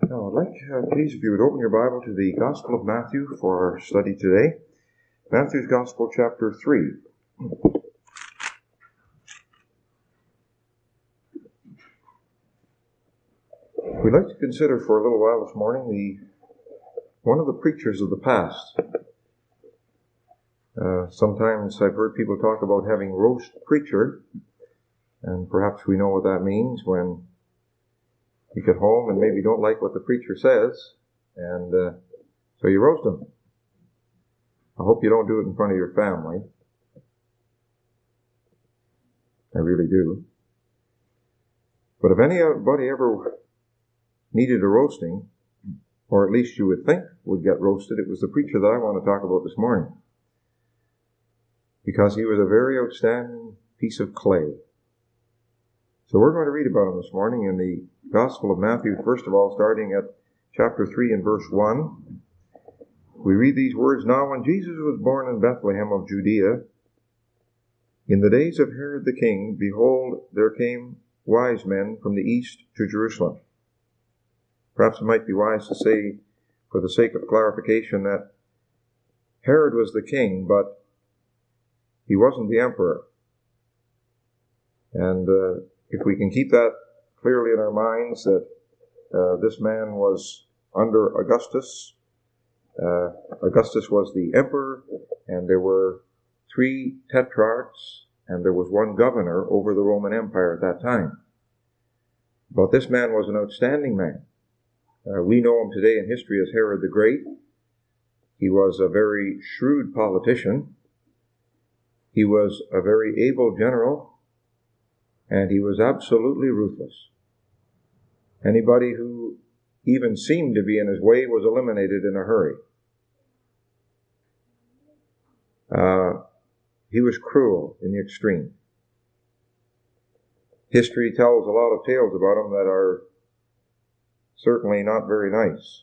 Now, I'd like, please, if you would open your Bible to the Gospel of Matthew for our study today. Matthew's Gospel, chapter 3. We'd like to consider for a little while this morning one of the preachers of the past. Sometimes I've heard people talk about having roast preacher, and perhaps we know what that means when you get home and maybe don't like what the preacher says, and so you roast him. I hope you don't do it in front of your family. I really do. But if anybody ever needed a roasting, or at least you would think would get roasted, it was the preacher that I want to talk about this morning. Because he was a very outstanding piece of clay. So we're going to read about him this morning in the Gospel of Matthew, first of all, starting at chapter 3 and verse 1. We read these words, "Now when Jesus was born in Bethlehem of Judea, in the days of Herod the king, behold, there came wise men from the east to Jerusalem." Perhaps it might be wise to say, for the sake of clarification, that Herod was the king, but he wasn't the emperor. And if we can keep that clearly in our minds, that this man was under Augustus. Augustus was the emperor, and there were 3 tetrarchs, and there was 1 governor over the Roman Empire at that time. But this man was an outstanding man. We know him today in history as Herod the Great. He was a very shrewd politician. He was a very able general, and he was absolutely ruthless. Anybody who even seemed to be in his way was eliminated in a hurry. He was cruel in the extreme. History tells a lot of tales about him that are certainly not very nice.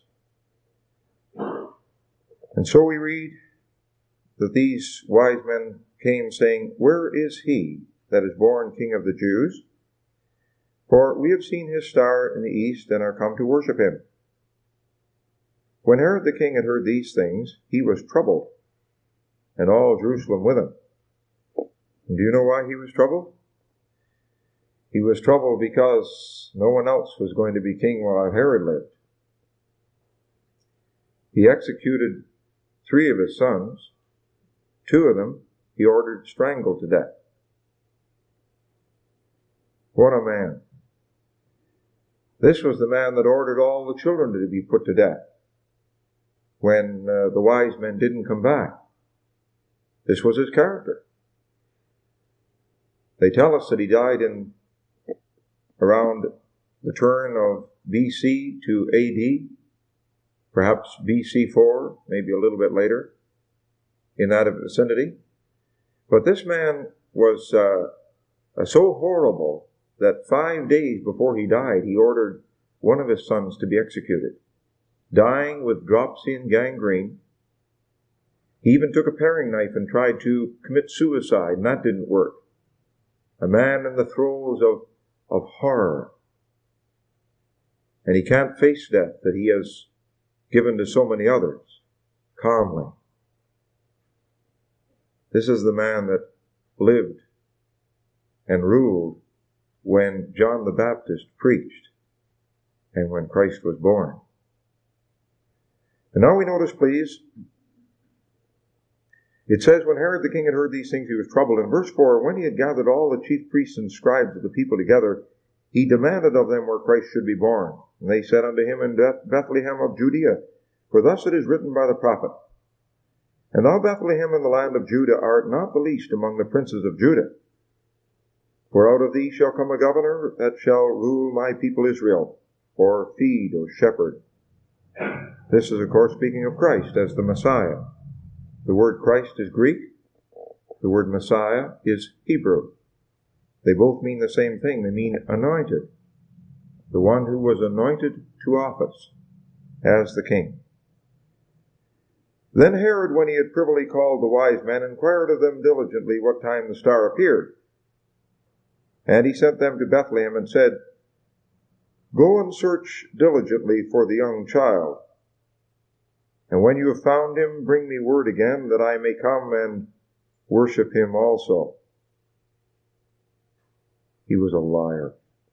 And so we read that these wise men came saying, "Where is he that is born King of the Jews? For we have seen his star in the east and are come to worship him." When Herod the king had heard these things, he was troubled, and all Jerusalem with him. And do you know why he was troubled? He was troubled because no one else was going to be king while Herod lived. He executed 3 of his sons. 2 of them he ordered strangled to death. What a man. This was the man that ordered all the children to be put to death when the wise men didn't come back. This was his character. They tell us that he died in around the turn of BC to AD, perhaps BC 4, maybe a little bit later, in that vicinity. But this man was so horrible that 5 days before he died, he ordered one of his sons to be executed, dying with dropsy and gangrene. He even took a paring knife and tried to commit suicide, and that didn't work. A man in the throes of horror. And he can't face death that he has given to so many others, calmly. This is the man that lived and ruled when John the Baptist preached and when Christ was born. And now we notice, please, it says, when Herod the king had heard these things, he was troubled. In verse 4, when he had gathered all the chief priests and scribes of the people together, he demanded of them where Christ should be born. And they said unto him, in Bethlehem of Judea, for thus it is written by the prophet, And thou, Bethlehem, in the land of Judah, art not the least among the princes of Judah. For out of thee shall come a governor that shall rule my people Israel, or feed, or shepherd. This is, of course, speaking of Christ as the Messiah. The word Christ is Greek. The word Messiah is Hebrew. They both mean the same thing. They mean anointed. The one who was anointed to office as the king. Then Herod, when he had privily called the wise men, inquired of them diligently what time the star appeared. And he sent them to Bethlehem and said, Go and search diligently for the young child. And when you have found him, bring me word again, that I may come and worship him also. He was a liar.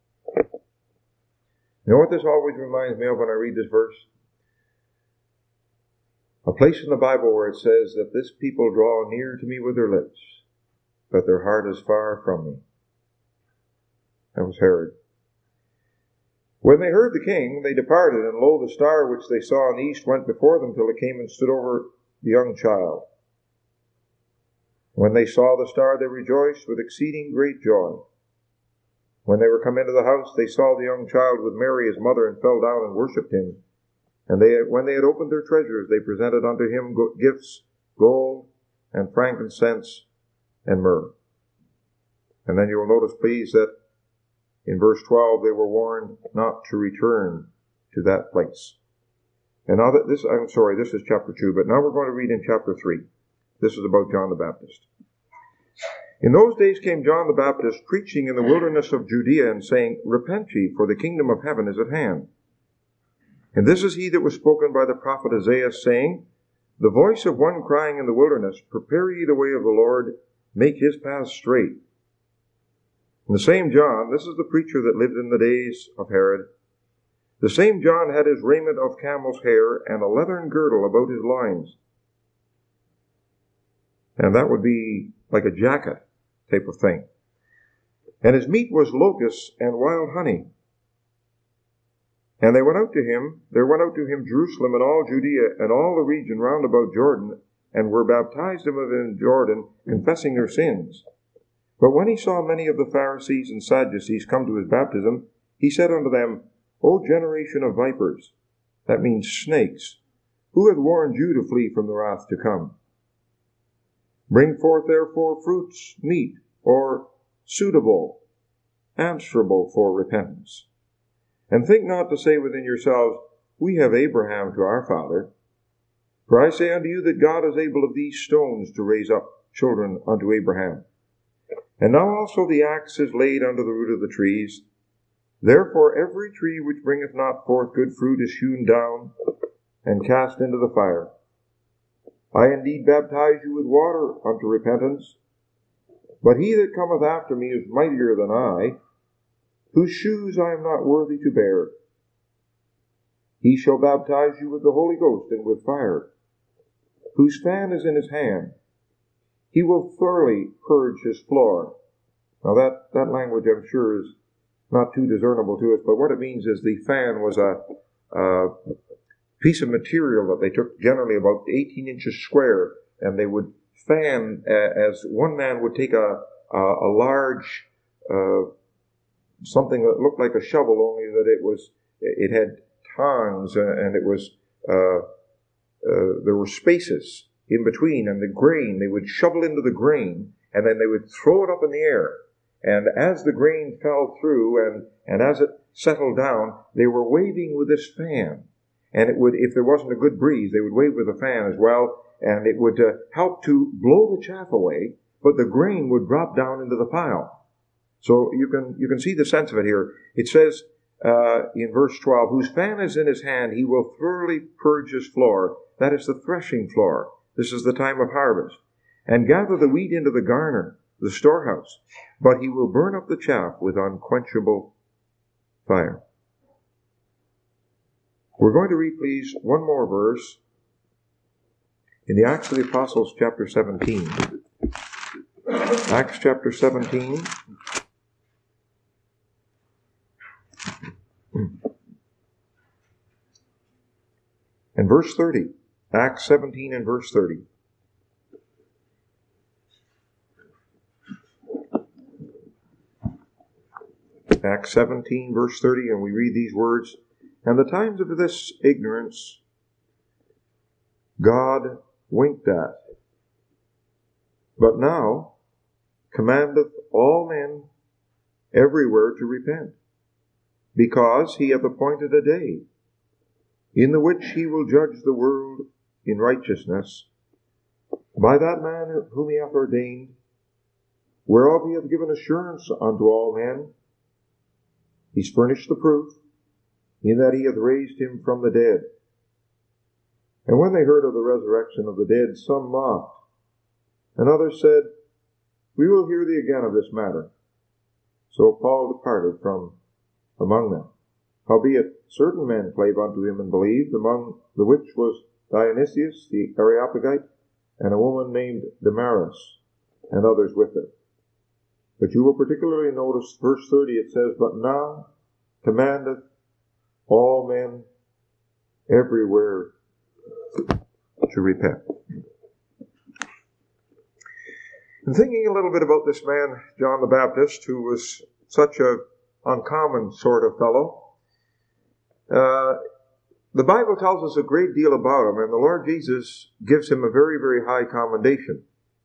You know what this always reminds me of when I read this verse? A place in the Bible where it says that this people draw near to me with their lips, but their heart is far from me. That was Herod. When they heard the king, they departed, and lo, the star which they saw in the east went before them till it came and stood over the young child. When they saw the star, they rejoiced with exceeding great joy. When they were come into the house, they saw the young child with Mary his mother, and fell down and worshipped him. And when they had opened their treasures, they presented unto him gifts, gold, and frankincense, and myrrh. And then you will notice, please, that in verse 12, they were warned not to return to that place. And now that this is chapter 2, but now we're going to read in chapter 3. This is about John the Baptist. In those days came John the Baptist, preaching in the wilderness of Judea, and saying, Repent ye, for the kingdom of heaven is at hand. And this is he that was spoken by the prophet Isaiah, saying, The voice of one crying in the wilderness, Prepare ye the way of the Lord, make his paths straight. And the same John, this is the preacher that lived in the days of Herod, the same John had his raiment of camel's hair, and a leathern girdle about his loins. And that would be like a jacket type of thing. And his meat was locusts and wild honey. And there went out to him Jerusalem and all Judea and all the region round about Jordan, and were baptized of him in Jordan, confessing their sins. But when he saw many of the Pharisees and Sadducees come to his baptism, he said unto them, O generation of vipers, that means snakes, who hath warned you to flee from the wrath to come? Bring forth therefore fruits meet, or suitable, answerable for repentance. And think not to say within yourselves, We have Abraham to our father. For I say unto you that God is able of these stones to raise up children unto Abraham. And now also the axe is laid under the root of the trees. Therefore every tree which bringeth not forth good fruit is hewn down and cast into the fire. I indeed baptize you with water unto repentance, but he that cometh after me is mightier than I, whose shoes I am not worthy to bear. He shall baptize you with the Holy Ghost and with fire, whose fan is in his hand. He will thoroughly purge his floor. Now that language, I'm sure, is not too discernible to us, but what it means is the fan was a piece of material that they took, generally about 18 inches square, and they would fan as one man would take a large something that looked like a shovel, only that it had tongs, and it was there were spaces in between, and the grain, they would shovel into the grain, and then they would throw it up in the air. And as the grain fell through, and as it settled down, they were waving with this fan. And it would, if there wasn't a good breeze, they would wave with the fan as well, and it would help to blow the chaff away, but the grain would drop down into the pile. So you can see the sense of it here. It says in verse 12, whose fan is in his hand, he will thoroughly purge his floor. That is the threshing floor. This is the time of harvest. And gather the wheat into the garner, the storehouse. But he will burn up the chaff with unquenchable fire. We're going to read, please, one more verse in the Acts of the Apostles, chapter 17. Acts chapter 17. And verse 30. Acts 17 and verse 30. Acts 17, verse 30, and we read these words, And the times of this ignorance God winked at, but now commandeth all men everywhere to repent, because he hath appointed a day, in the which he will judge the world in righteousness, by that man whom he hath ordained, whereof he hath given assurance unto all men. He's furnished the proof, in that he hath raised him from the dead. And when they heard of the resurrection of the dead, some mocked, and others said, We will hear thee again of this matter. So Paul departed from among them. Howbeit certain men clave unto him and believed, among the which was Dionysius the Areopagite, and a woman named Damaris, and others with them. But you will particularly notice verse 30, it says, But now commandeth all men everywhere to repent. And thinking a little bit about this man, John the Baptist, who was such a uncommon sort of fellow, the Bible tells us a great deal about him, and the Lord Jesus gives him a very, very high commendation.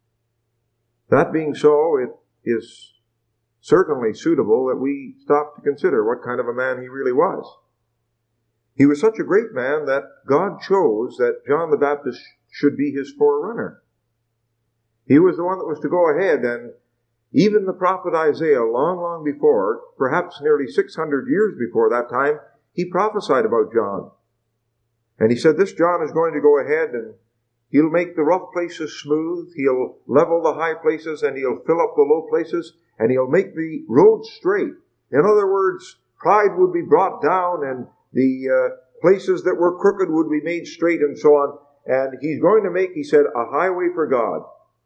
That being so, it is certainly suitable that we stop to consider what kind of a man he really was. He was such a great man that God chose that John the Baptist should be his forerunner. He was the one that was to go ahead, and even the prophet Isaiah, long before, perhaps nearly 600 years before that time, he prophesied about John. And he said, this John is going to go ahead and he'll make the rough places smooth, he'll level the high places, and he'll fill up the low places, and he'll make the road straight. In other words, pride would be brought down, and the places that were crooked would be made straight, and so on. And he's going to make, he said, a highway for God.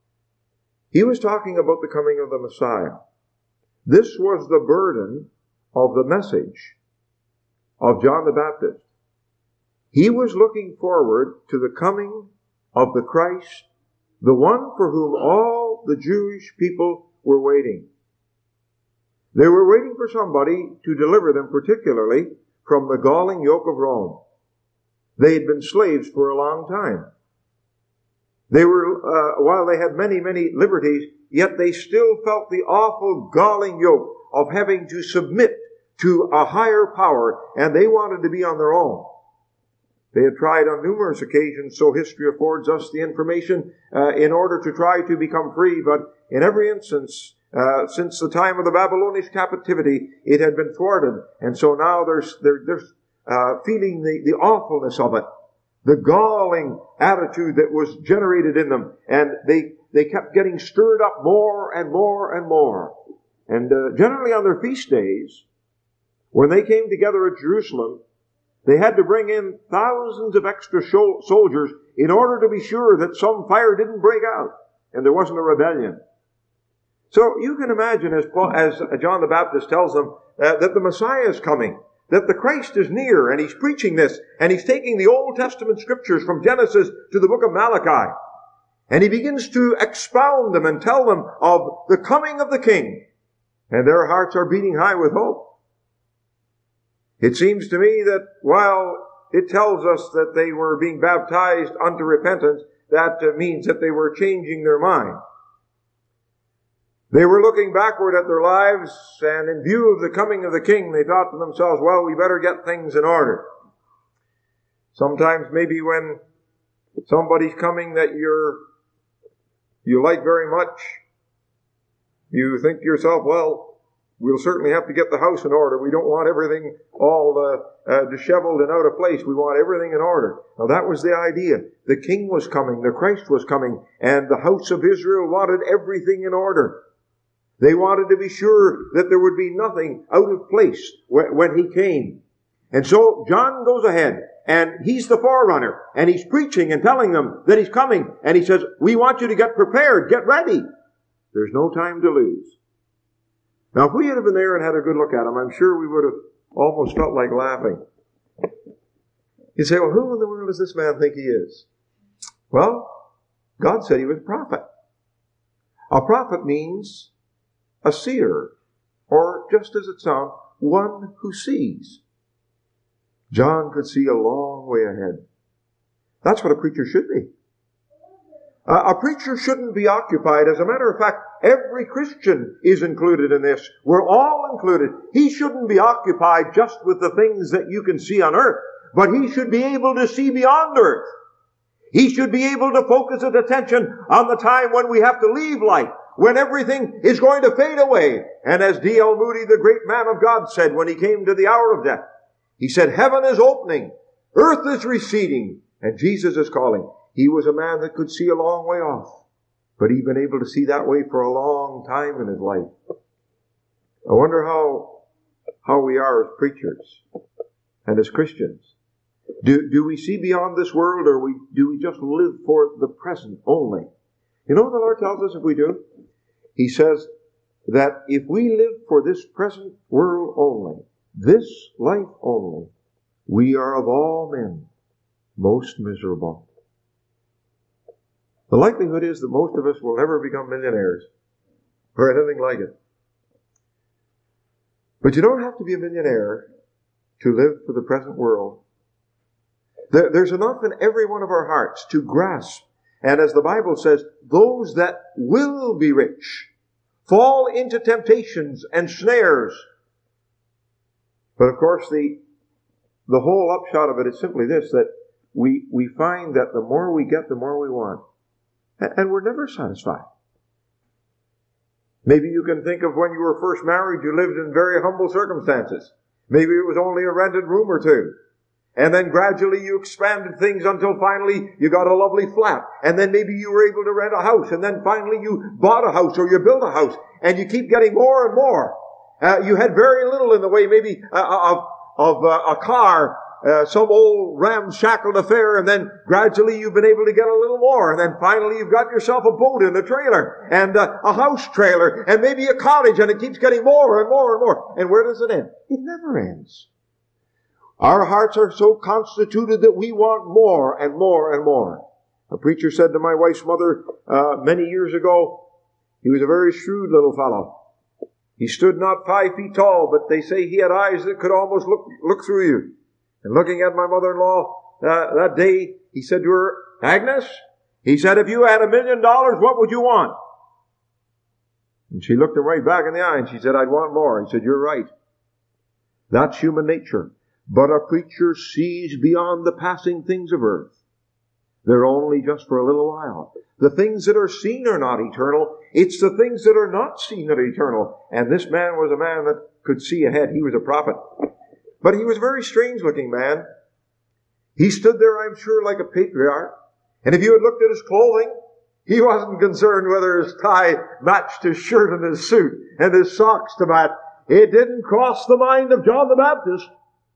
He was talking about the coming of the Messiah. This was the burden of the message of John the Baptist. He was looking forward to the coming of the Christ, the one for whom all the Jewish people were waiting. They were waiting for somebody to deliver them, particularly from the galling yoke of Rome. They had been slaves for a long time. They were, while they had many, many liberties, yet they still felt the awful galling yoke of having to submit to a higher power, and they wanted to be on their own. They had tried on numerous occasions, so history affords us the information, in order to try to become free, but in every instance, since the time of the Babylonian captivity, it had been thwarted, and so now they're feeling the awfulness of it, the galling attitude that was generated in them, and they kept getting stirred up more and more and more. And generally on their feast days, when they came together at Jerusalem, they had to bring in thousands of extra soldiers in order to be sure that some fire didn't break out and there wasn't a rebellion. So you can imagine, as John the Baptist tells them, that the Messiah is coming, that the Christ is near, and he's preaching this, and he's taking the Old Testament scriptures from Genesis to the book of Malachi, and he begins to expound them and tell them of the coming of the King, and their hearts are beating high with hope. It seems to me that while it tells us that they were being baptized unto repentance, that means that they were changing their mind. They were looking backward at their lives, and in view of the coming of the King, they thought to themselves, well, we better get things in order. Sometimes maybe when somebody's coming that you like very much, you think to yourself, well, we'll certainly have to get the house in order. We don't want everything all disheveled and out of place. We want everything in order. Now that was the idea. The King was coming, the Christ was coming, and the house of Israel wanted everything in order. They wanted to be sure that there would be nothing out of place when he came. And so John goes ahead, and he's the forerunner, and he's preaching and telling them that he's coming, and he says, we want you to get prepared, get ready. There's no time to lose. Now, if we had been there and had a good look at him, I'm sure we would have almost felt like laughing. You'd say, well, who in the world does this man think he is? Well, God said he was a prophet. A prophet means a seer, or just as it sounds, one who sees. John could see a long way ahead. That's what a preacher should be. A preacher shouldn't be occupied. As a matter of fact, every Christian is included in this. We're all included. He shouldn't be occupied just with the things that you can see on earth, but he should be able to see beyond earth. He should be able to focus his attention on the time when we have to leave life, when everything is going to fade away. And as D.L. Moody, the great man of God, said when he came to the hour of death, He said, heaven is opening, earth is receding, and Jesus is calling. He was a man that could see a long way off, but he'd been able to see that way for a long time in his life. I wonder how we are as preachers and as Christians. Do we see beyond this world, or do we just live for the present only? You know what the Lord tells us if we do? He says that if we live for this present world only, this life only, we are of all men most miserable. The likelihood is that most of us will never become millionaires or anything like it. But you don't have to be a millionaire to live for the present world. There's enough in every one of our hearts to grasp. And as the Bible says, those that will be rich fall into temptations and snares. But of course, the whole upshot of it is simply this, that we find that the more we get, the more we want. And we're never satisfied. Maybe you can think of when you were first married, you lived in very humble circumstances. Maybe it was only a rented room or two. And then gradually you expanded things until finally you got a lovely flat. And then maybe you were able to rent a house. And then finally you bought a house or you built a house. And you keep getting more and more. You had very little in the way maybe of a car, some old ramshackled affair, and then gradually you've been able to get a little more. And then finally you've got yourself a boat and a trailer and a house trailer and maybe a cottage, and it keeps getting more and more and more. And where does it end? It never ends. Our hearts are so constituted that we want more and more and more. A preacher said to my wife's mother many years ago, he was a very shrewd little fellow. He stood not 5 feet tall, but they say he had eyes that could almost look through you. And looking at my mother-in-law that day, he said to her, Agnes, he said, if you had $1 million, what would you want? And she looked him right back in the eye and she said, I'd want more. He said, you're right. That's human nature. But a preacher sees beyond the passing things of earth. They're only just for a little while. The things that are seen are not eternal. It's the things that are not seen that are eternal. And this man was a man that could see ahead. He was a prophet. But he was a very strange-looking man. He stood there, I'm sure, like a patriarch. And if you had looked at his clothing, he wasn't concerned whether his tie matched his shirt and his suit and his socks to match. It didn't cross the mind of John the Baptist.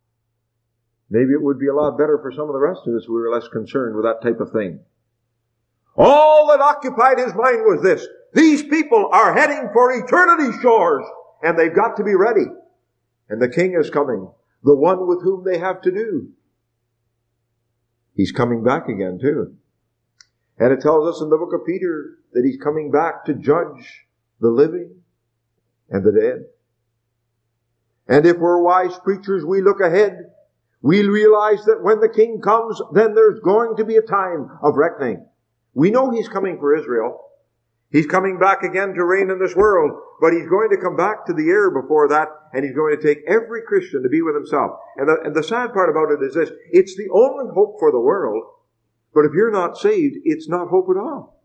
Maybe it would be a lot better for some of the rest of us who were less concerned with that type of thing. All that occupied his mind was this. These people are heading for eternity's shores, and they've got to be ready. And the King is coming, the one with whom they have to do. He's coming back again too. And it tells us in the book of Peter that he's coming back to judge the living and the dead. And if we're wise preachers, we look ahead. We'll realize that when the King comes, then there's going to be a time of reckoning. We know he's coming for Israel. He's coming back again to reign in this world, but he's going to come back to the air before that, and he's going to take every Christian to be with himself. And the sad part about it is this: it's the only hope for the world, but if you're not saved, it's not hope at all.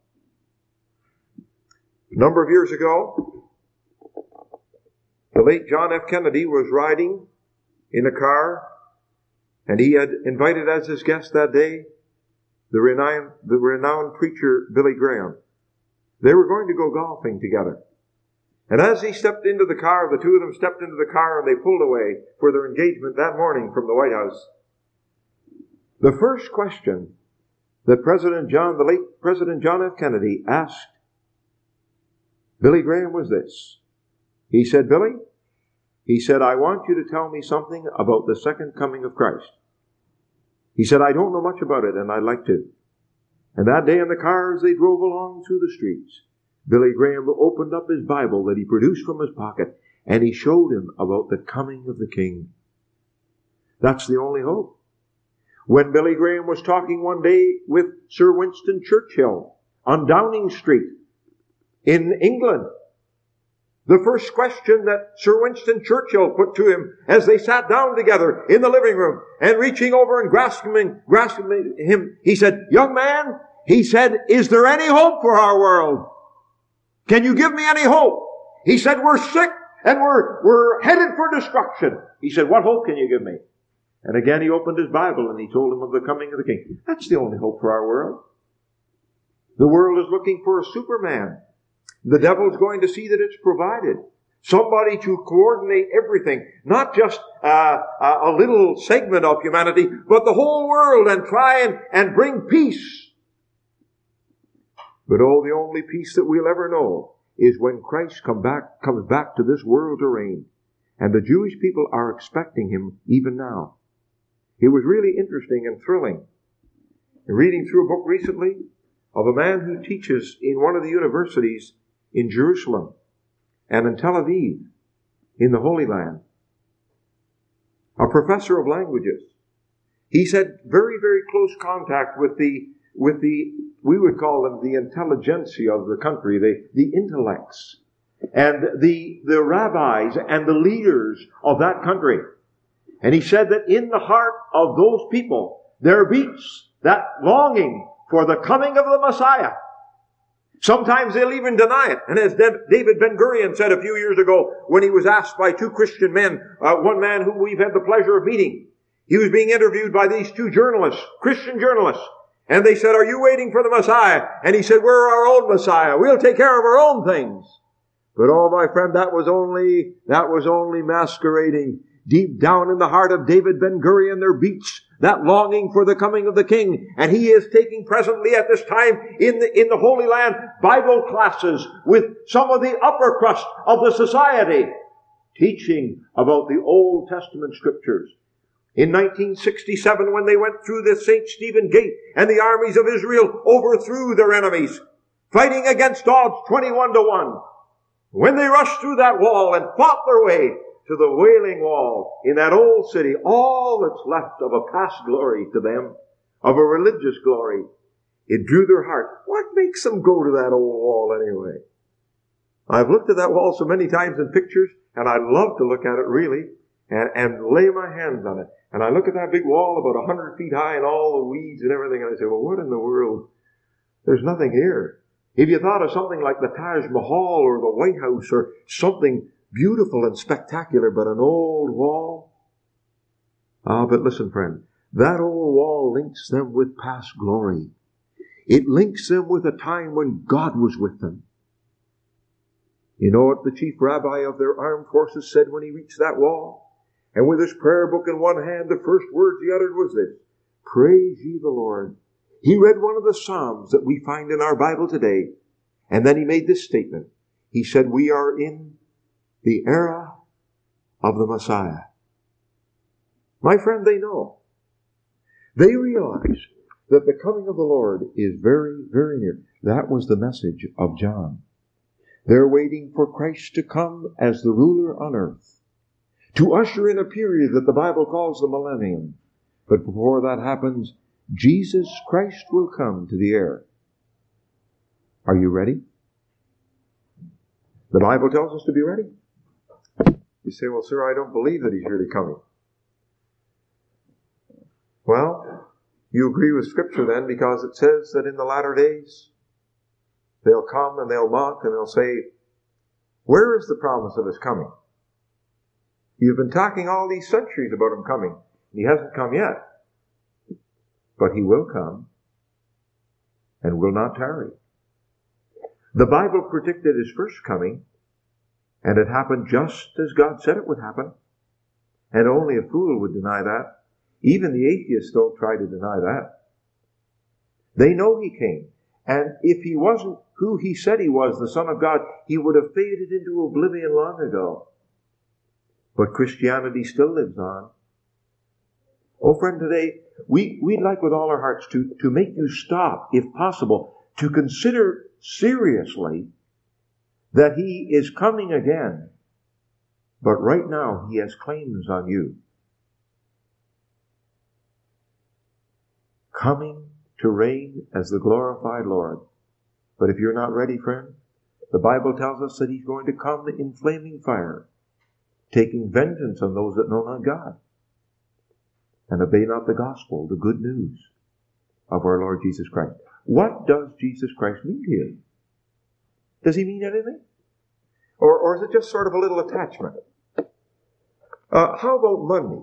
A number of years ago, the late John F. Kennedy was riding in a car, and he had invited as his guest that day the renowned preacher Billy Graham. They were going to go golfing together. And as he stepped into the car, the two of them stepped into the car and they pulled away for their engagement that morning from the White House. The first question that the late President John F. Kennedy asked Billy Graham was this. He said, Billy, he said, I want you to tell me something about the second coming of Christ. He said, I don't know much about it, and I'd like to. And that day in the car, as they drove along through the streets, Billy Graham opened up his Bible that he produced from his pocket, and he showed him about the coming of the King. That's the only hope. When Billy Graham was talking one day with Sir Winston Churchill on Downing Street in England, the first question that Sir Winston Churchill put to him as they sat down together in the living room and reaching over and grasping him, he said, young man, he said, is there any hope for our world? Can you give me any hope? He said, we're sick and we're headed for destruction. He said, what hope can you give me? And again he opened his Bible and he told him of the coming of the King. That's the only hope for our world. The world is looking for a Superman. The devil's going to see that it's provided. Somebody to coordinate everything. Not just a little segment of humanity, but the whole world, and try and bring peace. But the only peace that we'll ever know is when Christ comes back to this world to reign. And the Jewish people are expecting him even now. It was really interesting and thrilling. Reading through a book recently of a man who teaches in one of the universities in Jerusalem and in Tel Aviv, in the Holy Land. A professor of languages. He's had very, very close contact with the we would call them the intelligentsia of the country, the intellects, and the rabbis and the leaders of that country. And he said that in the heart of those people, there beats that longing for the coming of the Messiah. Sometimes they'll even deny it. And as David Ben-Gurion said a few years ago, when he was asked by two Christian men, one man who we've had the pleasure of meeting, he was being interviewed by these two journalists, Christian journalists, and they said, "Are you waiting for the Messiah?" And he said, "We're our own Messiah. We'll take care of our own things." But my friend, that was only masquerading. Deep down in the heart of David Ben-Gurion, there beats that longing for the coming of the King. And he is taking presently at this time in the Holy Land Bible classes with some of the upper crust of the society, teaching about the Old Testament Scriptures. In 1967, when they went through the St. Stephen Gate and the armies of Israel overthrew their enemies, fighting against odds 21-1, when they rushed through that wall and fought their way to the Wailing Wall in that old city, all that's left of a past glory to them, of a religious glory, it drew their heart. What makes them go to that old wall anyway? I've looked at that wall so many times in pictures, and I'd love to look at it really, and lay my hands on it. And I look at that big wall about 100 feet high and all the weeds and everything, and I say, well, what in the world? There's nothing here. If you thought of something like the Taj Mahal or the White House or something beautiful and spectacular, but an old wall? But listen, friend, that old wall links them with past glory. It links them with a time when God was with them. You know what the chief rabbi of their armed forces said when he reached that wall? And with his prayer book in one hand, the first words he uttered was this: "Praise ye the Lord." He read one of the Psalms that we find in our Bible today, and then he made this statement. He said, "We are in the era of the Messiah." My friend, they know. They realize that the coming of the Lord is very, very near. That was the message of John. They're waiting for Christ to come as the ruler on earth, to usher in a period that the Bible calls the millennium. But before that happens, Jesus Christ will come to the air. Are you ready? The Bible tells us to be ready. You say, well, sir, I don't believe that he's really coming. Well, you agree with Scripture then, because it says that in the latter days, they'll come and they'll mock and they'll say, where is the promise of his coming? You've been talking all these centuries about him coming. He hasn't come yet. But he will come and will not tarry. The Bible predicted his first coming, and it happened just as God said it would happen. And only a fool would deny that. Even the atheists don't try to deny that. They know he came. And if he wasn't who he said he was, the Son of God, he would have faded into oblivion long ago. But Christianity still lives on. Oh, friend, today, we'd like with all our hearts to make you stop, if possible, to consider seriously that he is coming again. But right now, he has claims on you. Coming to reign as the glorified Lord. But if you're not ready, friend, the Bible tells us that he's going to come in flaming fire, taking vengeance on those that know not God, and obey not the gospel, the good news of our Lord Jesus Christ. What does Jesus Christ mean here? Does he mean anything? Or is it just sort of a little attachment? How about money?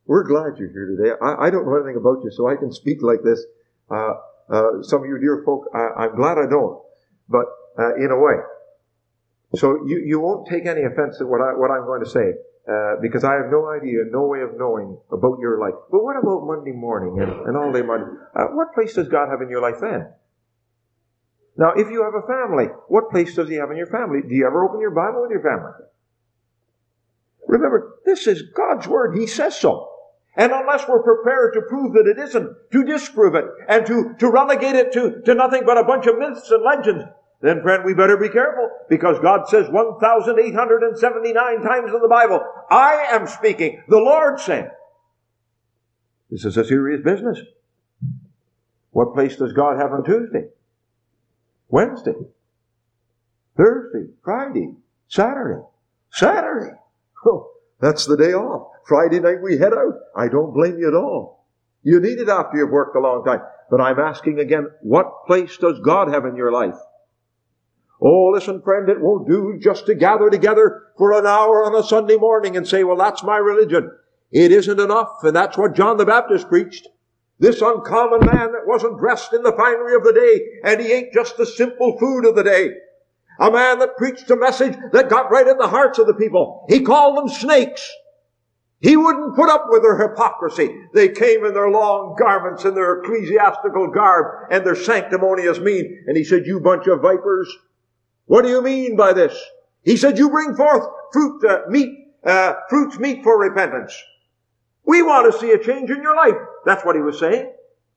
We're glad you're here today. I don't know anything about you, so I can speak like this. Some of you dear folk, I'm glad I don't, but in a way. So you won't take any offense at what I'm going to say, because I have no idea, no way of knowing about your life. But what about Monday morning and all day Monday? What place does God have in your life then? Now, if you have a family, what place does He have in your family? Do you ever open your Bible with your family? Remember, this is God's Word. He says so. And unless we're prepared to prove that it isn't, to disprove it, and to relegate it to nothing but a bunch of myths and legends, then, friend, we better be careful, because God says 1,879 times in the Bible, I am speaking, the Lord said. This is a serious business. What place does God have on Tuesday? Wednesday? Thursday? Friday? Saturday? Saturday? Oh, that's the day off. Friday night we head out. I don't blame you at all. You need it after you've worked a long time. But I'm asking again, what place does God have in your life? Oh, listen, friend, it won't do just to gather together for an hour on a Sunday morning and say, well, that's my religion. It isn't enough, and that's what John the Baptist preached. This uncommon man that wasn't dressed in the finery of the day, and he ate just the simple food of the day. A man that preached a message that got right in the hearts of the people. He called them snakes. He wouldn't put up with their hypocrisy. They came in their long garments and their ecclesiastical garb and their sanctimonious mien. And he said, you bunch of vipers, what do you mean by this? He said, you bring forth fruits meet for repentance. We want to see a change in your life. That's what he was saying.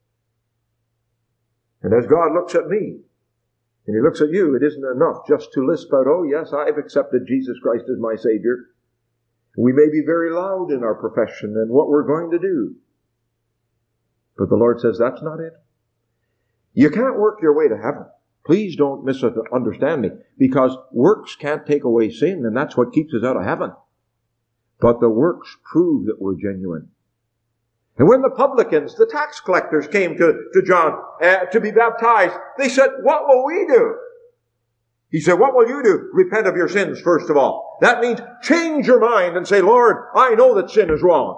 And as God looks at me, and He looks at you, it isn't enough just to lisp out, oh yes, I've accepted Jesus Christ as my Savior. We may be very loud in our profession and what we're going to do. But the Lord says that's not it. You can't work your way to heaven. Please don't misunderstand me, because works can't take away sin, and that's what keeps us out of heaven. But the works prove that we're genuine. And when the publicans, the tax collectors, came to John to be baptized, they said, what will we do? He said, what will you do? Repent of your sins, first of all. That means change your mind and say, Lord, I know that sin is wrong.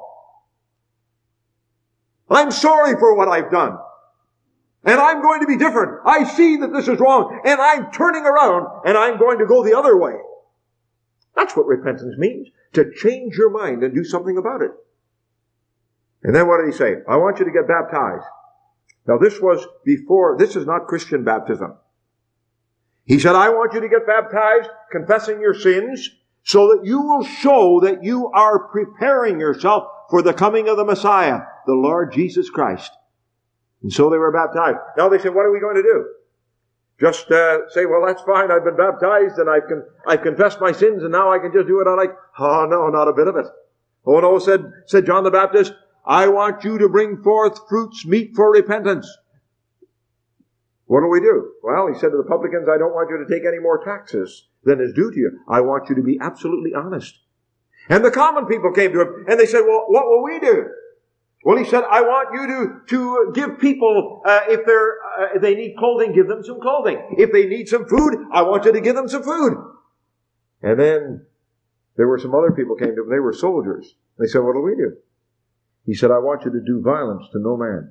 I'm sorry for what I've done. And I'm going to be different. I see that this is wrong, and I'm turning around, and I'm going to go the other way. That's what repentance means, to change your mind and do something about it. And then what did he say? I want you to get baptized. Now this is not Christian baptism. He said, I want you to get baptized, confessing your sins, so that you will show that you are preparing yourself for the coming of the Messiah, the Lord Jesus Christ. And so they were baptized. Now they said, what are we going to do? Just say, well, that's fine. I've been baptized and I've confessed my sins, and now I can just do what I like. Oh, no, not a bit of it. Oh, no, said John the Baptist, I want you to bring forth fruits meet for repentance. What do we do? Well, he said to the publicans, I don't want you to take any more taxes than is due to you. I want you to be absolutely honest. And the common people came to him, and they said, well, what will we do? Well, he said, I want you to give people, if they need clothing, give them some clothing. If they need some food, I want you to give them some food. And then there were some other people came to him. They were soldiers. They said, what do we do? He said, I want you to do violence to no man.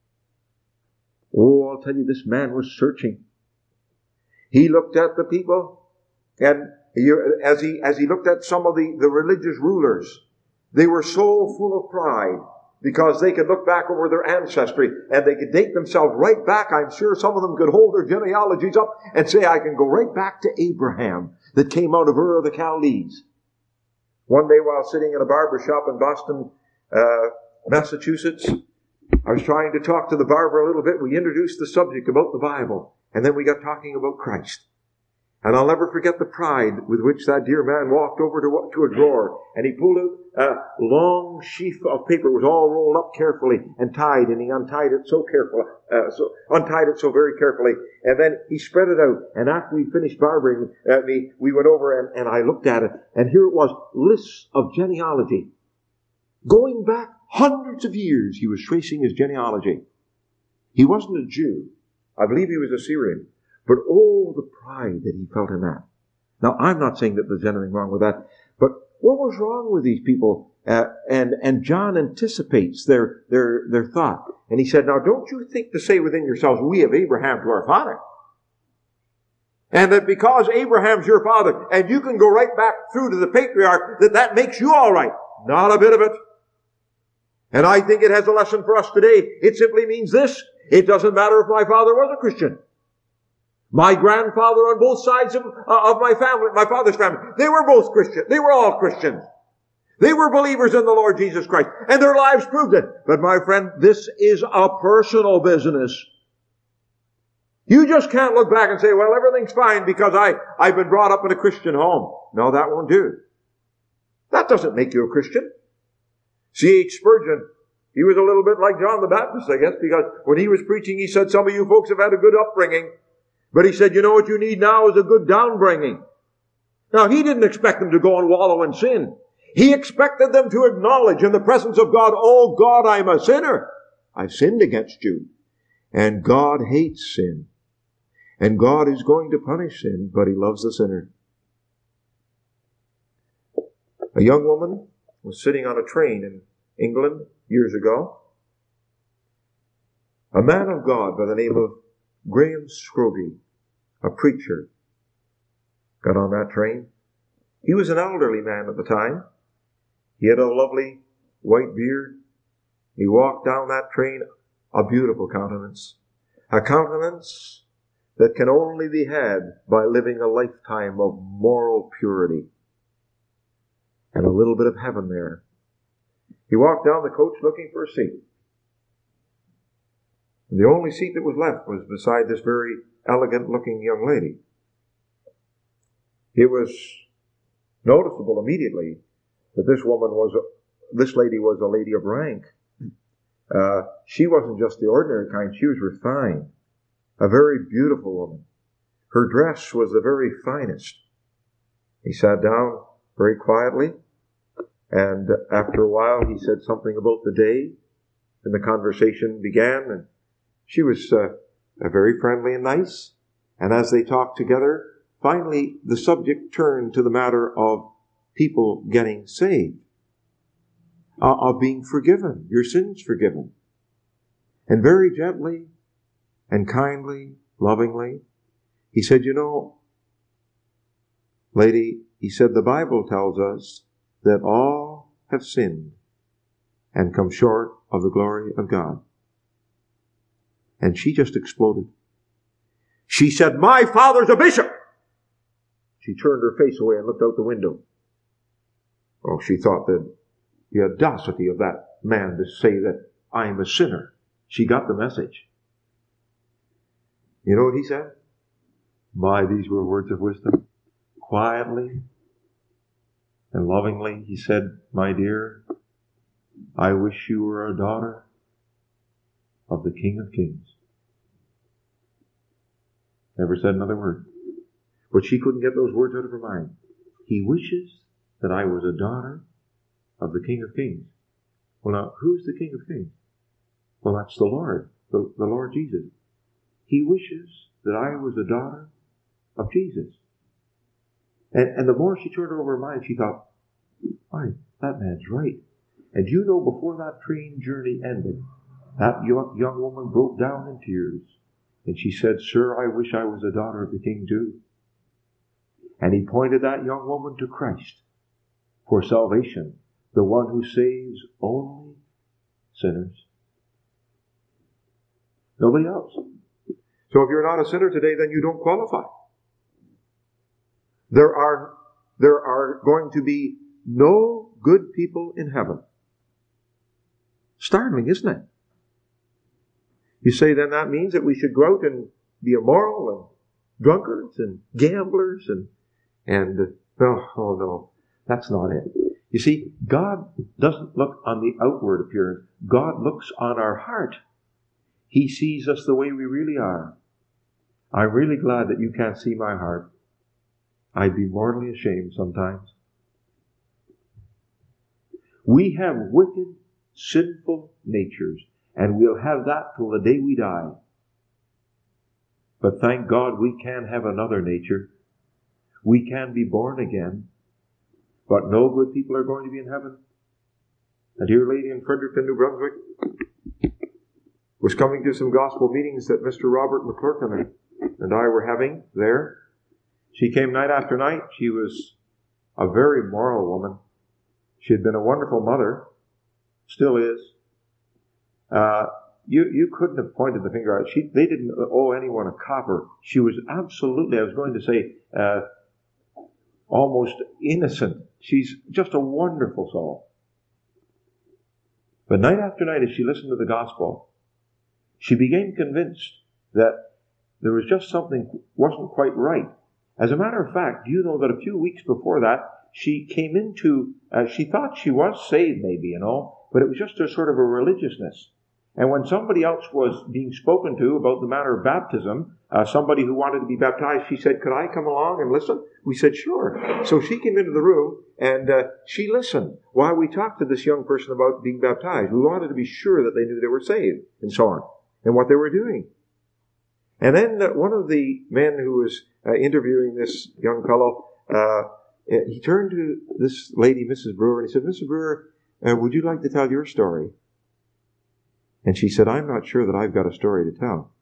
Oh, I'll tell you, this man was searching. He looked at the people, and as he looked at some of the religious rulers, they were so full of pride, because they could look back over their ancestry and they could date themselves right back. I'm sure some of them could hold their genealogies up and say, I can go right back to Abraham that came out of Ur of the Chaldees. One day while sitting in a barber shop in Boston, Massachusetts, I was trying to talk to the barber a little bit. We introduced the subject about the Bible, and then we got talking about Christ. And I'll never forget the pride with which that dear man walked over to a drawer, and he pulled out a long sheaf of paper. It was all rolled up carefully and tied, and he untied it so very carefully. And then he spread it out. And after he finished barbering me, we went over and I looked at it, and here it was, lists of genealogy. Going back hundreds of years, he was tracing his genealogy. He wasn't a Jew. I believe he was a Syrian. But oh, the pride that he felt in that. Now, I'm not saying that there's anything wrong with that, but What was wrong with these people? And John anticipates their thought. And he said, now don't you think to say within yourselves, we have Abraham to our father. And that because Abraham's your father, and you can go right back through to the patriarch, that makes you all right. Not a bit of it. And I think it has a lesson for us today. It simply means this. It doesn't matter if my father was a Christian. My grandfather on both sides of my family, my father's family, they were both Christian. They were all Christians. They were believers in the Lord Jesus Christ. And their lives proved it. But my friend, this is a personal business. You just can't look back and say, well, everything's fine because I've been brought up in a Christian home. No, that won't do. That doesn't make you a Christian. C.H. Spurgeon, he was a little bit like John the Baptist, I guess, because when he was preaching, he said, some of you folks have had a good upbringing. But he said, you know what you need now is a good downbringing. Now, he didn't expect them to go and wallow in sin. He expected them to acknowledge in the presence of God, oh God, I'm a sinner. I've sinned against you. And God hates sin. And God is going to punish sin, but He loves the sinner. A young woman was sitting on a train in England years ago. A man of God by the name of Graham Scroggie, a preacher, got on that train. He was an elderly man at the time. He had a lovely white beard. He walked down that train, a beautiful countenance. A countenance that can only be had by living a lifetime of moral purity. And a little bit of heaven there. He walked down the coach looking for a seat. And the only seat that was left was beside this very elegant-looking young lady. It was noticeable immediately that this lady was a lady of rank. She wasn't just the ordinary kind, she was refined. A very beautiful woman. Her dress was the very finest. He sat down very quietly, and after a while he said something about the day, and the conversation began, and she was very friendly and nice. And as they talked together, finally the subject turned to the matter of people getting saved, of being forgiven, your sins forgiven. And very gently and kindly, lovingly, he said, you know, lady, he said, the Bible tells us that all have sinned and come short of the glory of God. And she just exploded. She said, my father's a bishop. She turned her face away and looked out the window. Oh, she thought that the audacity of that man to say that I'm a sinner. She got the message. You know what he said? My, these were words of wisdom. Quietly and lovingly, he said, my dear, I wish you were a daughter of the King of Kings. Never said another word. But she couldn't get those words out of her mind. He wishes that I was a daughter of the King of Kings. Well, now, who's the King of Kings? Well, that's the Lord, the Lord Jesus. He wishes that I was a daughter of Jesus. And the more she turned over her mind, she thought, why, that man's right. And you know, before that train journey ended, that young woman broke down in tears. And she said, sir, I wish I was a daughter of the King too. And he pointed that young woman to Christ for salvation, the one who saves only sinners. Nobody else. So if you're not a sinner today, then you don't qualify. There are going to be no good people in heaven. Startling, isn't it? You say then that means that we should go out and be immoral and drunkards and gamblers and no, that's not it. You see, God doesn't look on the outward appearance. God looks on our heart. He sees us the way we really are. I'm really glad that you can't see my heart. I'd be mortally ashamed sometimes. We have wicked, sinful natures, and we'll have that till the day we die. But thank God we can have another nature. We can be born again. but no good people are going to be in heaven. A dear lady in Fredericton, New Brunswick, was coming to some gospel meetings that Mr. Robert McClurkin and I were having there. She came night after night. She was a very moral woman. She had been a wonderful mother, still is. You couldn't have pointed the finger at her. They didn't owe anyone a copper. She was absolutely, I was going to say, almost innocent. She's just a wonderful soul. But night after night, as she listened to the gospel, she became convinced that there was just something wasn't quite right. As a matter of fact, do you know that a few weeks before that, she came into, she thought she was saved maybe, but it was just a sort of a religiousness. And when somebody else was being spoken to about the matter of baptism, somebody who wanted to be baptized, she said, "Could I come along and listen?" We said, "Sure." So she came into the room and she listened while we talked to this young person about being baptized. We wanted to be sure that they knew they were saved and so on and what they were doing. And then one of the men who was interviewing this young fellow, he turned to this lady, Mrs. Brewer, and he said, "Mrs. Brewer, would you like to tell your story?" And she said, "I'm not sure that I've got a story to tell."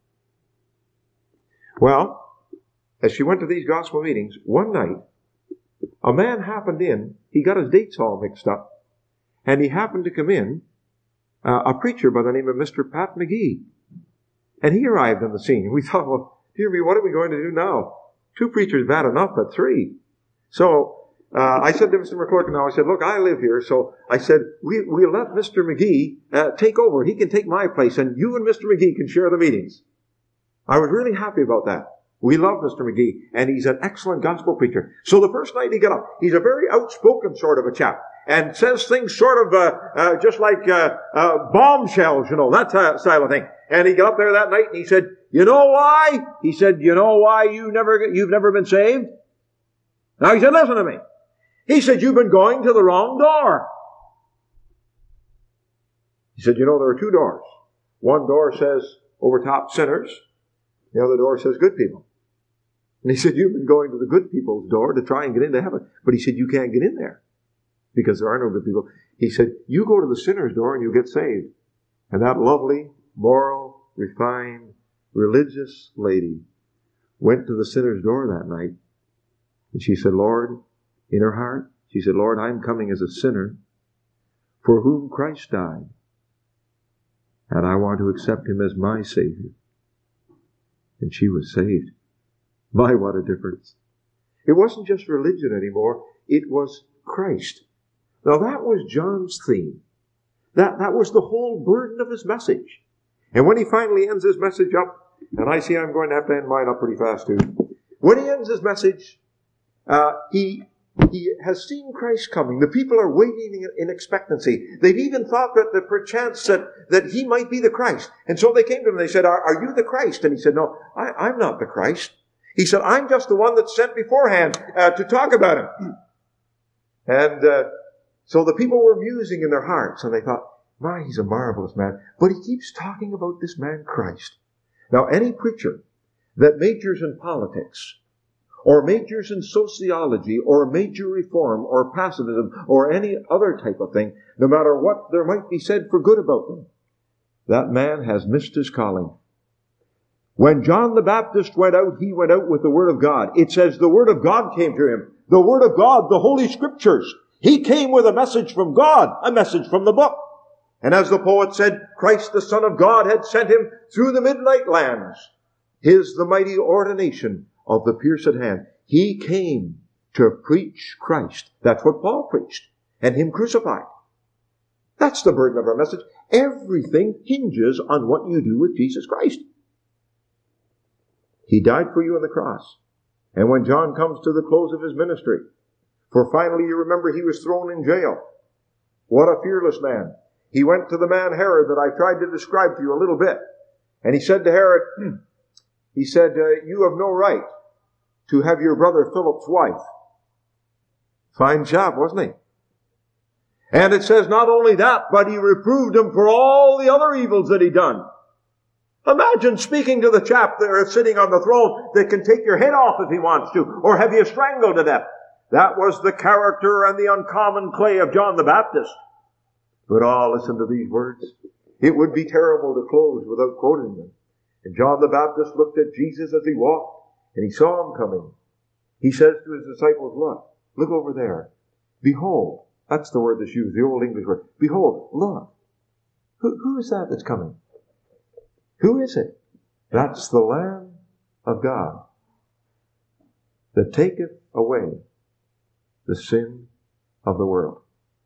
Well, as she went to these gospel meetings, one night, a man happened in, he got his dates all mixed up, and he happened to come in, a preacher by the name of Mr. Pat McGee. And he arrived on the scene. And we thought, well, dear me, what are we going to do now? 2 preachers bad enough, but 3. So I said to Mr. McClurkin now, I said, "Look, I live here." So I said, we'll let Mr. McGee take over. He can take my place, and you and Mr. McGee can share the meetings. I was really happy about that. We love Mr. McGee, and he's an excellent gospel preacher. So the first night he got up, he's a very outspoken sort of a chap, and says things sort of just like bombshells, that style of thing. And he got up there that night, and he said, "You know why?" He said, "You know why you've never been saved?" Now he said, "Listen to me." He said, "You've been going to the wrong door." He said, "There are 2 doors. One door says overtop sinners. The other door says good people." And he said, "You've been going to the good people's door to try and get into heaven." But he said, "You can't get in there because there are no good people." He said, "You go to the sinner's door and you get saved." And that lovely, moral, refined, religious lady went to the sinner's door that night. And she said, "Lord," in her heart, she said, "Lord, I'm coming as a sinner for whom Christ died. And I want to accept him as my Savior." And she was saved. My, what a difference. It wasn't just religion anymore. It was Christ. Now that was John's theme. That was the whole burden of his message. And when he finally ends his message up, and I see I'm going to have to end mine up pretty fast too. When he ends his message, he has seen Christ coming. The people are waiting in expectancy. They've even thought that perchance that he might be the Christ. And so they came to him and they said, are you the Christ? And he said, "No, I'm not the Christ." He said, "I'm just the one that's sent beforehand to talk about him." And so the people were musing in their hearts, and they thought, "My, he's a marvelous man. But he keeps talking about this man Christ." Now, any preacher that majors in politics, or majors in sociology, or major reform, or pacifism, or any other type of thing, no matter what there might be said for good about them, that man has missed his calling. When John the Baptist went out, he went out with the Word of God. It says the Word of God came to him. The Word of God, the Holy Scriptures. He came with a message from God, a message from the book. And as the poet said, Christ the Son of God had sent him through the midnight lands. His the mighty ordination of the pierced hand. He came to preach Christ. That's what Paul preached. And him crucified. That's the burden of our message. Everything hinges on what you do with Jesus Christ. He died for you on the cross. And when John comes to the close of his ministry, for finally you remember he was thrown in jail. What a fearless man. He went to the man Herod that I tried to describe to you a little bit. And he said to Herod, he said, "You have no right to have your brother Philip's wife." Fine job, wasn't he? And it says not only that, but he reproved him for all the other evils that he'd done. Imagine speaking to the chap there sitting on the throne that can take your head off if he wants to, or have you strangled to death. That was the character and the uncommon clay of John the Baptist. But listen to these words. It would be terrible to close without quoting them. And John the Baptist looked at Jesus as he walked, and he saw him coming. He says to his disciples, look over there. Behold. That's the word that's used, the Old English word. Behold, look. Who is that that's coming? Who is it? That's the Lamb of God that taketh away the sin of the world.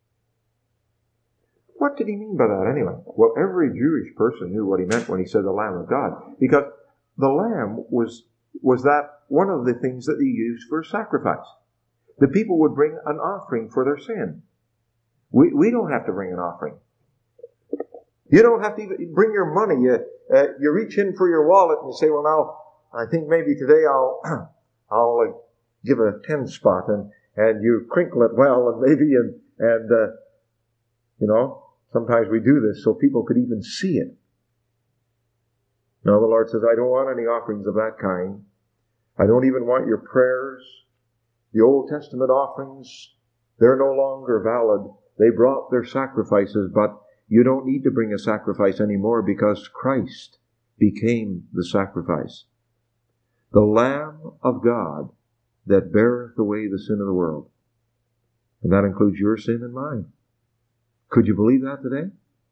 What did he mean by that anyway? Well, every Jewish person knew what he meant when he said the Lamb of God, because the lamb was that one of the things that he used for sacrifice. The people would bring an offering for their sin. We don't have to bring an offering. You don't have to even bring your money. You reach in for your wallet and you say, well, now, I think maybe today I'll give a 10 spot, and you crinkle it well, and maybe, sometimes we do this so people could even see it. Now the Lord says, I don't want any offerings of that kind. I don't even want your prayers. The Old Testament offerings, they're no longer valid. They brought their sacrifices, but you don't need to bring a sacrifice anymore because Christ became the sacrifice. The Lamb of God that beareth away the sin of the world. And that includes your sin and mine. Could you believe that today?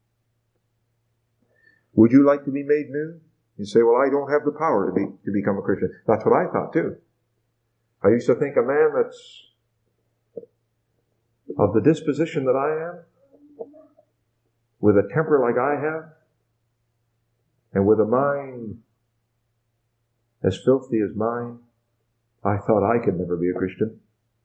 Would you like to be made new? You say, well, I don't have the power to become a Christian. That's what I thought too. I used to think a man that's of the disposition that I am, with a temper like I have, and with a mind as filthy as mine, I thought I could never be a Christian.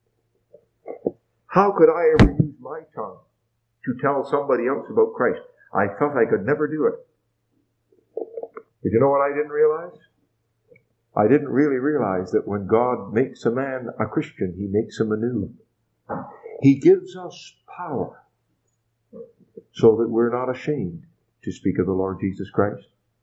How could I ever use my tongue to tell somebody else about Christ? I felt I could never do it. But you know what I didn't realize? I didn't really realize that when God makes a man a Christian, He makes him anew. He gives us power so that we're not ashamed to speak of the Lord Jesus Christ.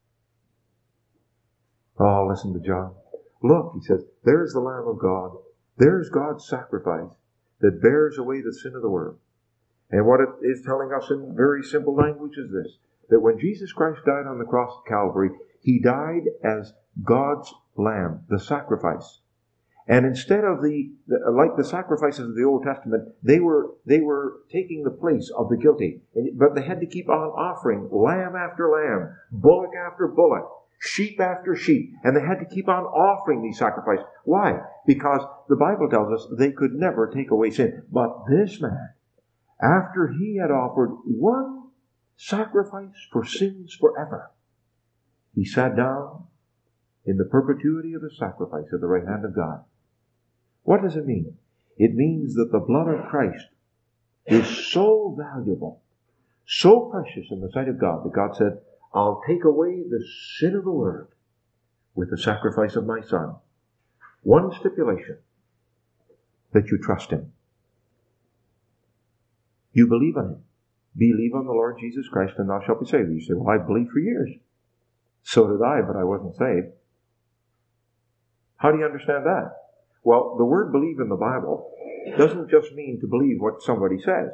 Oh, listen to John. Look, he says, there's the Lamb of God. There's God's sacrifice that bears away the sin of the world. And what it is telling us in very simple language is this, that when Jesus Christ died on the cross of Calvary, He died as God's Lamb, the sacrifice. And instead of like the sacrifices of the Old Testament, they were taking the place of the guilty. But they had to keep on offering lamb after lamb, bullock after bullock, sheep after sheep. And they had to keep on offering these sacrifices. Why? Because the Bible tells us they could never take away sin. But this man, after he had offered one sacrifice for sins forever, he sat down in the perpetuity of the sacrifice at the right hand of God. What does it mean? It means that the blood of Christ is so valuable, so precious in the sight of God, that God said, I'll take away the sin of the world with the sacrifice of my Son. One stipulation, that you trust Him. You believe on Him. Believe on the Lord Jesus Christ and thou shalt be saved. You say, well, I believed for years. So did I, but I wasn't saved. How do you understand that? Well, the word believe in the Bible doesn't just mean to believe what somebody says.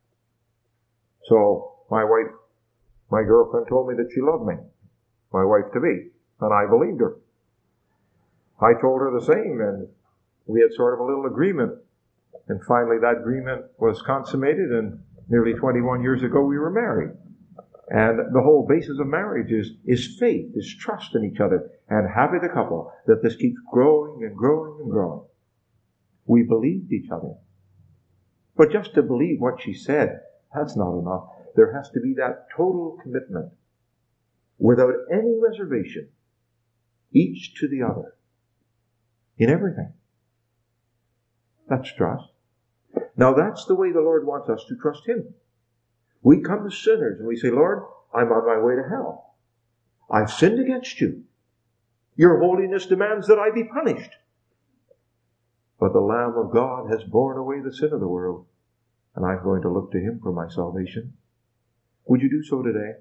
So, my girlfriend told me that she loved me, my wife-to-be, and I believed her. I told her the same, and we had sort of a little agreement. And finally that agreement was consummated, and nearly 21 years ago we were married. And the whole basis of marriage is faith, is trust in each other. And happy the couple that this keeps growing and growing and growing. We believed each other. But just to believe what she said, that's not enough. There has to be that total commitment, without any reservation, each to the other, in everything. That's trust. Now that's the way the Lord wants us to trust Him. We come as sinners and we say, Lord, I'm on my way to hell. I've sinned against you. Your holiness demands that I be punished. But the Lamb of God has borne away the sin of the world, and I'm going to look to Him for my salvation. Would you do so today?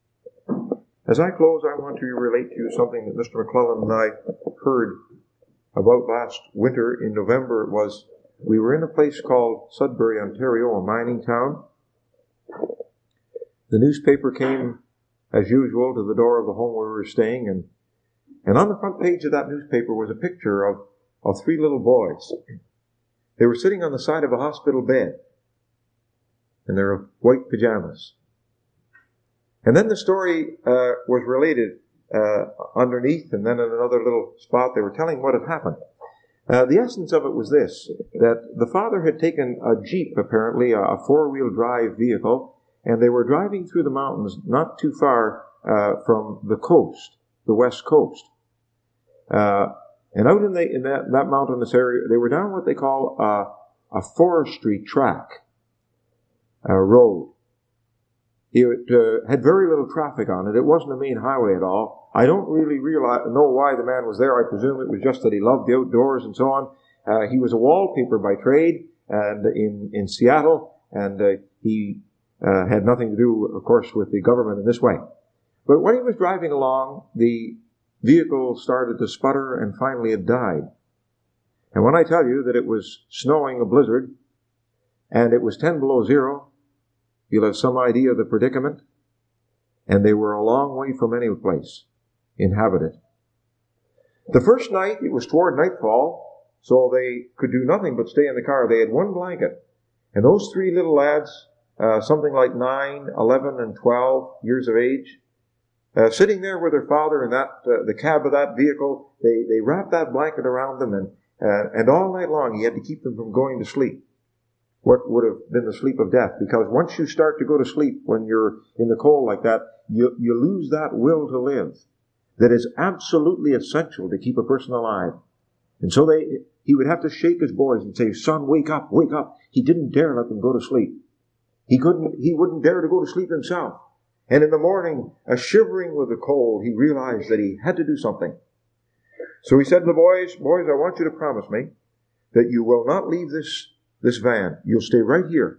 As I close, I want to relate to you something that Mr. McClellan and I heard about last winter in November it was. We were in a place called Sudbury, Ontario, a mining town. The newspaper came, as usual, to the door of the home where we were staying, and on the front page of that newspaper was a picture of three little boys. They were sitting on the side of a hospital bed in their white pajamas. And then the story was related underneath, and then in another little spot they were telling what had happened. The essence of it was this, that the father had taken a Jeep, apparently, a four-wheel drive vehicle, and they were driving through the mountains not too far from the coast, the west coast. And out in that mountainous area, they were down what they call a forestry track, a road. It had very little traffic on it. It wasn't a main highway at all. I don't really know why the man was there. I presume it was just that he loved the outdoors and so on. He was a wallpaper by trade and in Seattle, and he had nothing to do, of course, with the government in this way. But when he was driving along, the vehicle started to sputter, and finally it died. And when I tell you that it was snowing a blizzard, and it was 10 below zero, you'll have some idea of the predicament. And they were a long way from any place inhabited. The first night, it was toward nightfall, so they could do nothing but stay in the car. They had one blanket. And those three little lads, something like 9, 11, and 12 years of age, sitting there with their father in the cab of that vehicle, they wrapped that blanket around them, and all night long he had to keep them from going to sleep. What would have been the sleep of death, because once you start to go to sleep when you're in the cold like that, you lose that will to live that is absolutely essential to keep a person alive. And so he would have to shake his boys and say, "Son, wake up, wake up." He didn't dare let them go to sleep. He wouldn't dare to go to sleep himself. And in the morning, shivering with the cold, he realized that he had to do something. So he said to the boys, "I want you to promise me that you will not leave this van. You'll stay right here."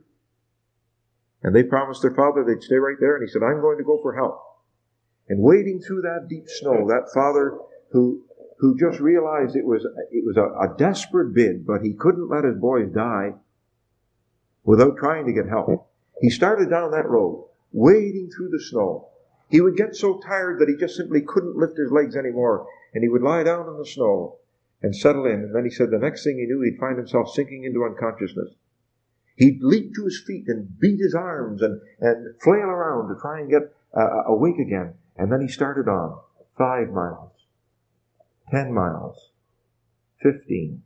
And they promised their father they'd stay right there, and he said, "I'm going to go for help." And wading through that deep snow, that father who just realized it was a desperate bid, but he couldn't let his boys die without trying to get help. He started down that road, wading through the snow. He would get so tired that he just simply couldn't lift his legs anymore, and he would lie down in the snow and settle in. And then he said the next thing he knew, he'd find himself sinking into unconsciousness. He'd leap to his feet and beat his arms and flail around to try and get awake again. And then he started on 5 miles, 10 miles, 15,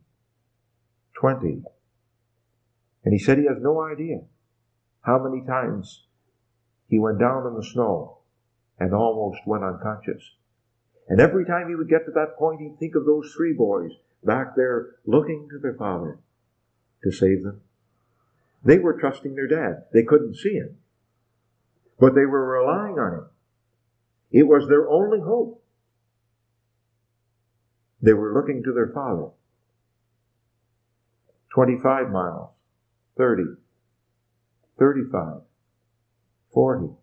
20. And he said he has no idea how many times he went down in the snow and almost went unconscious. And every time he would get to that point, he'd think of those three boys back there looking to their father to save them. They were trusting their dad. They couldn't see him, but they were relying on him. It was their only hope. They were looking to their father. 25 miles, 30, 35, 40,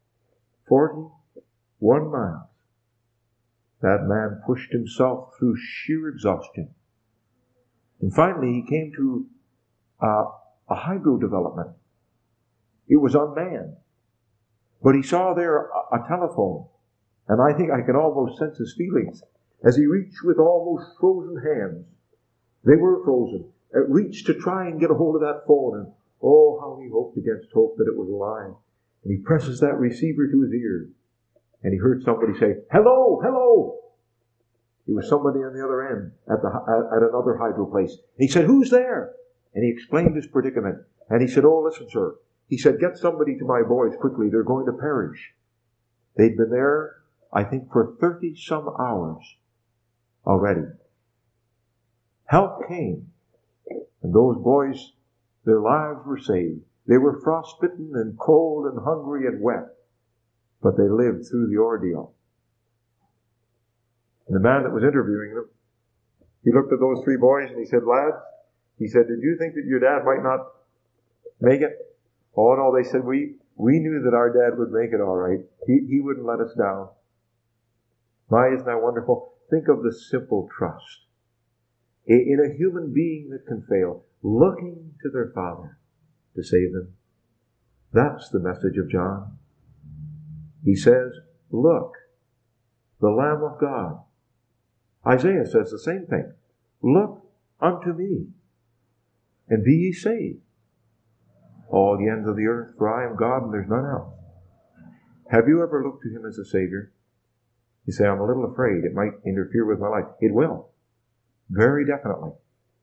41 miles. That man pushed himself through sheer exhaustion. And finally he came to a hydro development. It was unmanned. But he saw there a telephone. And I think I can almost sense his feelings as he reached with almost frozen hands. They were frozen. Reached to try and get a hold of that phone. And oh, how he hoped against hope that it was alive. And he presses that receiver to his ear. And he heard somebody say, "Hello, hello." It was somebody on the other end at another hydro place. And he said, "Who's there?" And he explained his predicament. And he said, "Oh, listen, sir." He said, "Get somebody to my boys quickly. They're going to perish." They'd been there, I think, for 30-some hours already. Help came. And those boys, their lives were saved. They were frostbitten and cold and hungry and wet. But they lived through the ordeal. And the man that was interviewing them, he looked at those three boys and he said, "Lads," he said, "did you think that your dad might not make it?" "Oh no," they said, we knew that our dad would make it all right. He wouldn't let us down." My, isn't that wonderful? Think of the simple trust in a human being that can fail, looking to their Father to save them. That's the message of John. He says, look, the Lamb of God. Isaiah says the same thing. Look unto me, and be ye saved, all the ends of the earth, for I am God and there's none else. Have you ever looked to Him as a Savior? You say, I'm a little afraid it might interfere with my life. It will. Very definitely.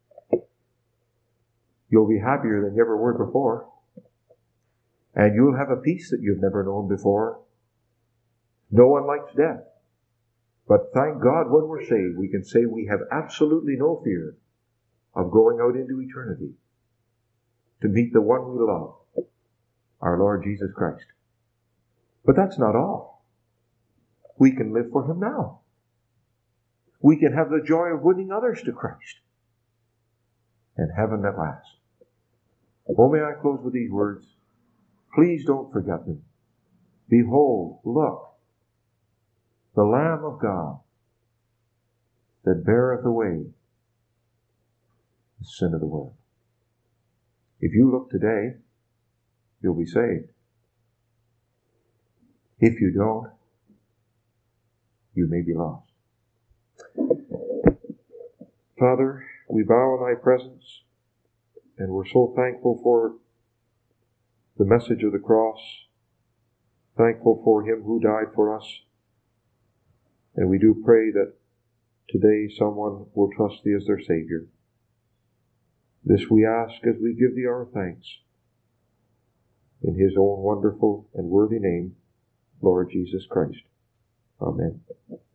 You'll be happier than you ever were before. And you'll have a peace that you've never known before. No one likes death. But thank God when we're saved, we can say we have absolutely no fear of going out into eternity to meet the one we love, our Lord Jesus Christ. But that's not all. We can live for Him now. We can have the joy of winning others to Christ. And heaven at last. Oh, may I close with these words? Please don't forget them. Behold, look, the Lamb of God that beareth away the sin of the world. If you look today, you'll be saved. If you don't, you may be lost. Father, we bow in Thy presence, and we're so thankful for the message of the cross, thankful for Him who died for us, and we do pray that today someone will trust Thee as their Savior. This we ask as we give Thee our thanks. In His own wonderful and worthy name, Lord Jesus Christ. Amen.